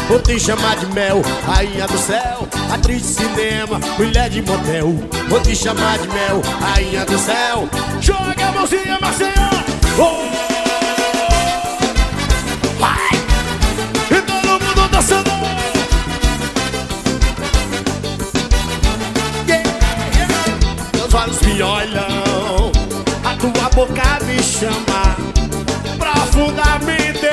vou te chamar de Mel, rainha do céu, atriz de cinema, mulher de motel. Vou te chamar de Mel, rainha do céu. Joga a mãozinha, Maceió. Oh! Vai! E todo mundo dançando. Meus olhos me olham, a tua boca me chama profundamente.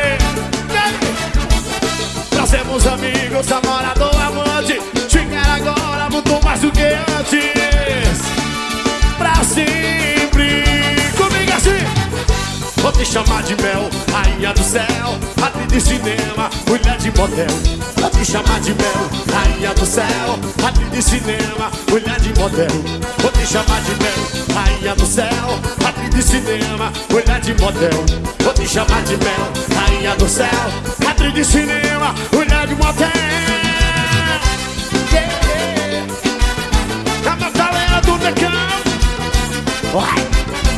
Pra sermos amigos, namorador, amante, te quero agora muito mais do que antes. Pra sempre, comigo assim. Vou te chamar de Mel, rainha do céu, atriz de cinema, mulher de motel. Vou te chamar de Mel, rainha do céu, atriz de cinema, mulher de motel. Vou te chamar de Mel, rainha do céu, atriz de cinema, mulher de motel. Vou te chamar de Mel, rainha do céu, atriz de cinema, mulher de motel. É meu talento do campo. Vai!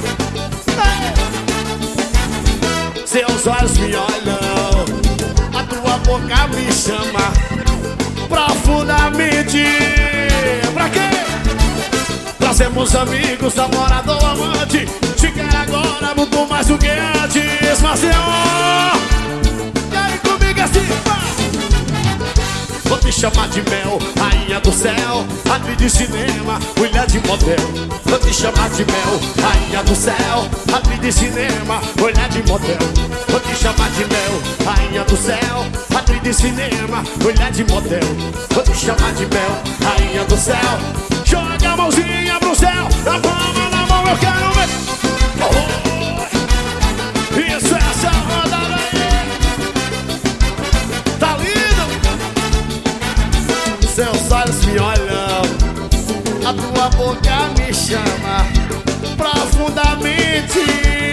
Seus olhos me olham, a tua boca me chama profundamente. Pra quê? Pra sermos amigos, namorador, amante, te quero agora muito mais do que antes. Maceió, e aí comigo assim, vou te chamar de Mel, rainha do céu, atriz de cinema, mulher de motel. Vou te chamar de Mel, rainha do céu, atriz de cinema, mulher de motel. Vou te chamar de Mel, rainha do céu, atriz de cinema, mulher de motel. Vou te chamar de Mel, rainha do céu. Joga a mãozinha pro céu, a palma na mão eu quero ver. Oh, isso é essa rodada aí. Tá lindo? Seus olhos me olham, a tua boca me chama profundamente.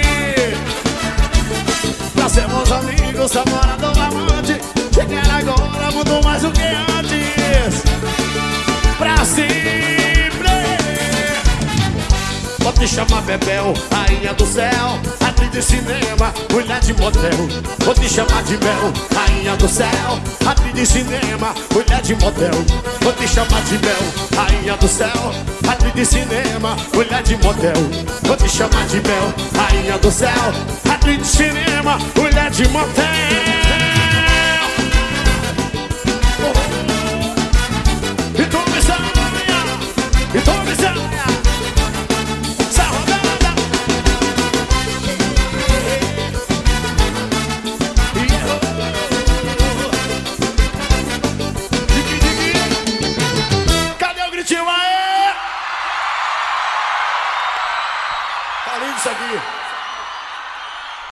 Pra sermos amigos, namorador, amante, te quero agora muito mais do que antes. Pra sempre. Vou te chamar Bebel, rainha do céu, atriz de cinema, mulher de motel. Vou te chamar de Mel, rainha do céu, atriz de cinema, mulher de motel. Vou te chamar de Mel, rainha do céu, atriz de cinema, mulher de motel. Vou te chamar de Mel, rainha do céu, atriz de cinema, mulher de motel. E começa amanhã, e começa amanhã. Essa rodada. Cadê o gritinho aí? Tá lindo isso aqui.